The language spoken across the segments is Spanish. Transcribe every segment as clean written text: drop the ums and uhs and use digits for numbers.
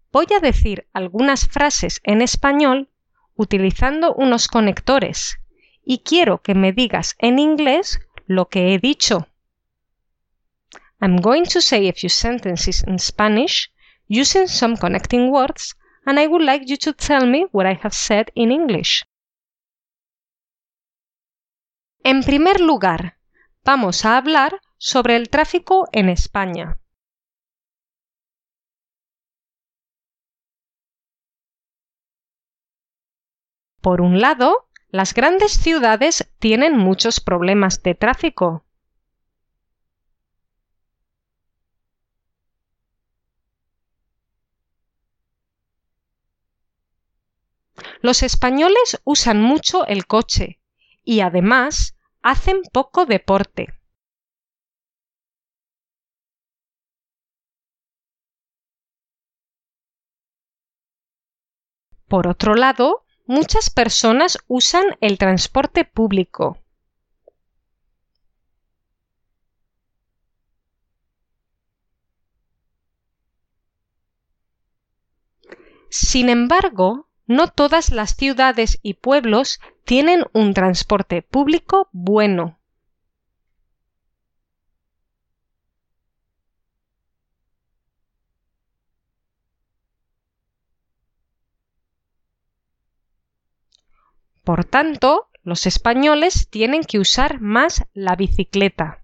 voy a decir algunas frases en español utilizando unos conectores y quiero que me digas en inglés lo que he dicho. I'm going to say a few sentences in Spanish using some connecting words, and I would like you to tell me what I have said in English. En primer lugar, vamos a hablar sobre el tráfico en España. Por un lado, las grandes ciudades tienen muchos problemas de tráfico. Los españoles usan mucho el coche y además hacen poco deporte. Por otro lado, muchas personas usan el transporte público. Sin embargo, no todas las ciudades y pueblos tienen un transporte público bueno. Por tanto, los españoles tienen que usar más la bicicleta.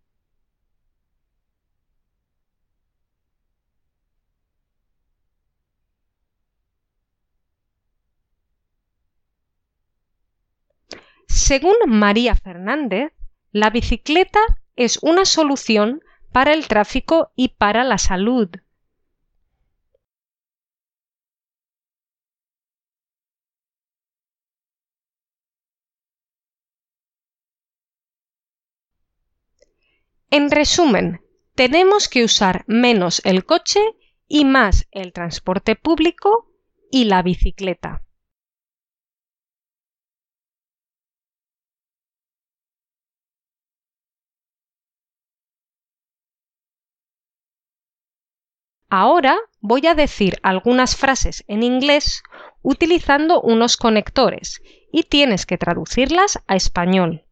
Según María Fernández, la bicicleta es una solución para el tráfico y para la salud. En resumen, tenemos que usar menos el coche y más el transporte público y la bicicleta. Ahora voy a decir algunas frases en inglés utilizando unos conectores y tienes que traducirlas a español.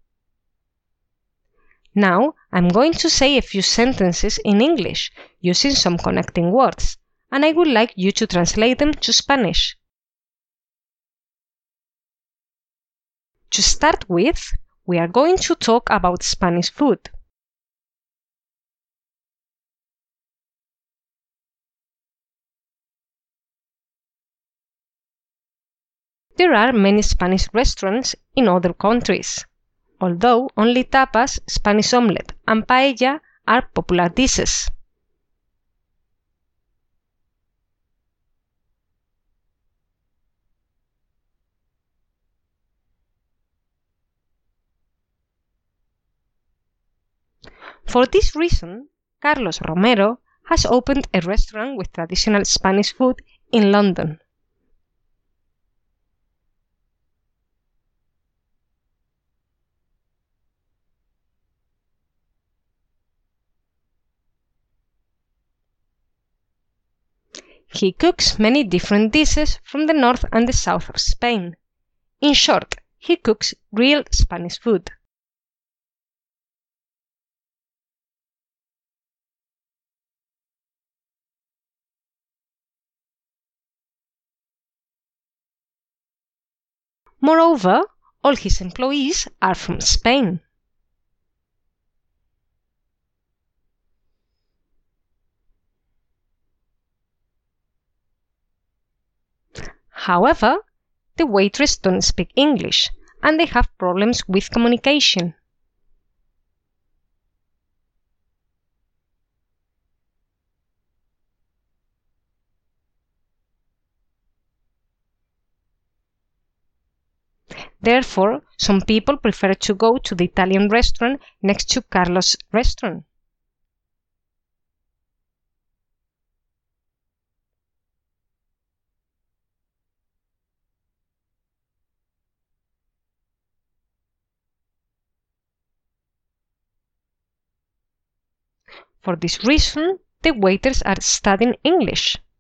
Now I'm going to say a few sentences in English using some connecting words, and I would like you to translate them to Spanish. To start with, we are going to talk about Spanish food. There are many Spanish restaurants in other countries, although only tapas, Spanish omelette, and paella are popular dishes. For this reason, Carlos Romero has opened a restaurant with traditional Spanish food in London. He cooks many different dishes from the north and the south of Spain. In short, he cooks real Spanish food. Moreover, all his employees are from Spain. However, the waiters don't speak English, and they have problems with communication. Therefore, some people prefer to go to the Italian restaurant next to Carlos' restaurant. For this reason, the waiters are studying English.